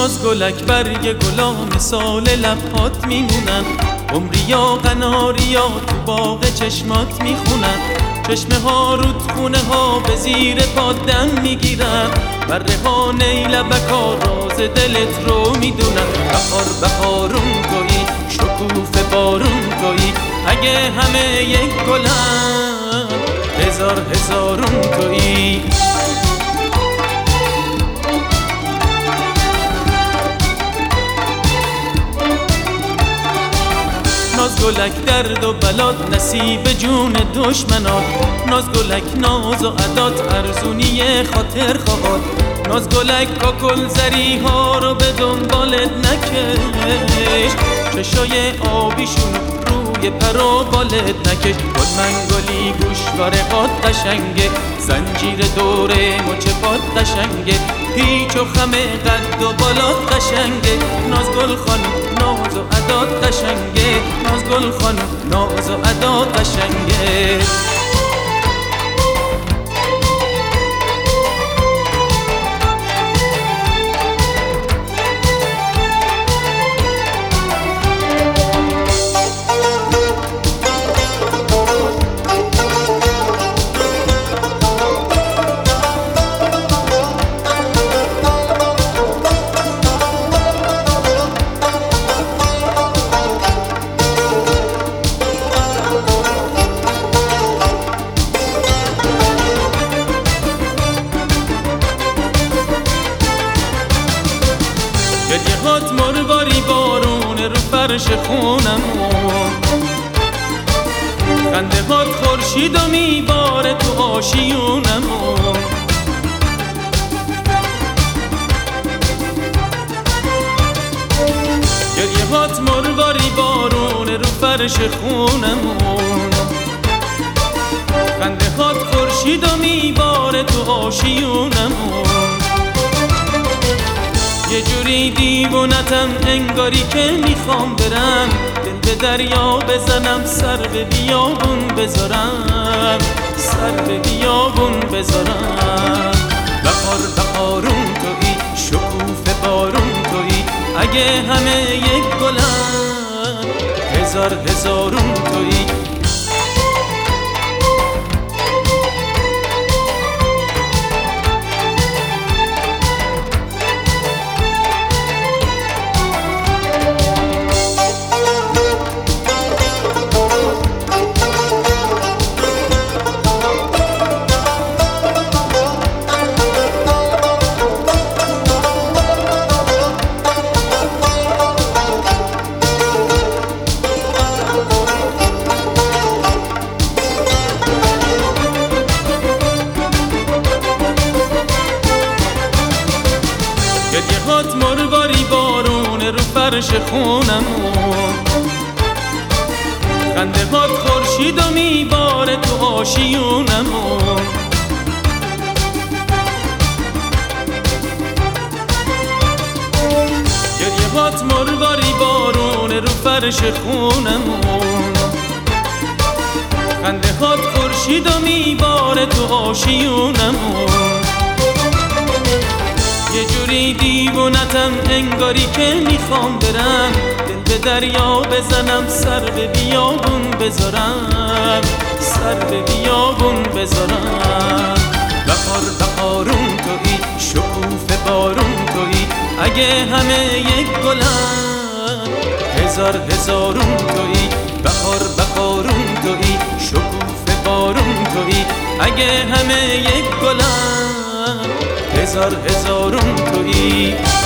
ناز گلک برگ گلا مثال لبهات میمونن، عمری یا قناریا تو باغ چشمات میخونن. چشمه ها رودخونه ها به زیر پات دم میگیرن، بره ها نیلبکا راز دلت رو میدونن. بهار بهارون تویی، شکوفه بارون تویی، اگه همه یک گلن هزار هزارون تویی. ناز گلک درد و بلاد نصیب جون دشمنات، ناز گلک ناز و عدات ارزونی خاطر خواهد. ناز گلک کاکل زری ها رو به دنبالت نکش، چشای آبیشون روی پر و بالت نکش. گل منگلی گوشواره قد قشنگه، زنجیر دوره مچ پات قشنگه، پیچ و خم قد و بالات قشنگه. ناز گل خانم ناز و عدات قشنگه، ناز گل خانم ناز و عدات قشنگه. گریه هات مرواری بارونه رو فرش خونمون، خنده هات خورشید و میباره تو آشیونمون. گریه هات مرواری بارونه رو فرش خونمون، خنده هات خورشید و میباره تو آشیونمون. یه جوری دیوونتم انگاری که میخوام برم، دل به دریا بزنم سر به بیابون بذارم، سر به بیابون بذارم. بهار بهارون تویی، شکوفه بارون تویی، اگه همه یک گلن هزار هزارون تویی. گریه هات مرواری بارونه رو فرش خونمون، خنده هات خورشید و میباره تو آشیونمون. گریه هات مرواری بارونه رو فرش خونمون، خنده هات خورشید و میباره تو آشیونمون. یه جوری دیوونتم انگاری که میخوام برم، دل به دریا بزنم سر به بیابون بذارم، سر به بیابون بذارم. بهار بهارون تویی، شکوفه بارون تویی، اگه همه یک گلن هزار هزارون تویی. بهار بهارون تویی، شکوفه بارون تویی، اگه همه یک گلن هزار هزارون تویی.